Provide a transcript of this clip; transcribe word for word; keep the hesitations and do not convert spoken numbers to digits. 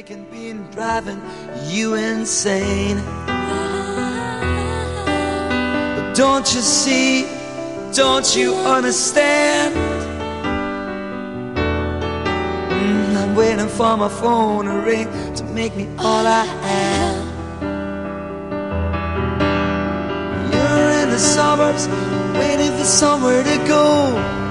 making being driving you insane. But don't you see, don't you understand? Mm, I'm waiting for my phone to ring to make me all I am. You're in the suburbs, waiting for somewhere to go.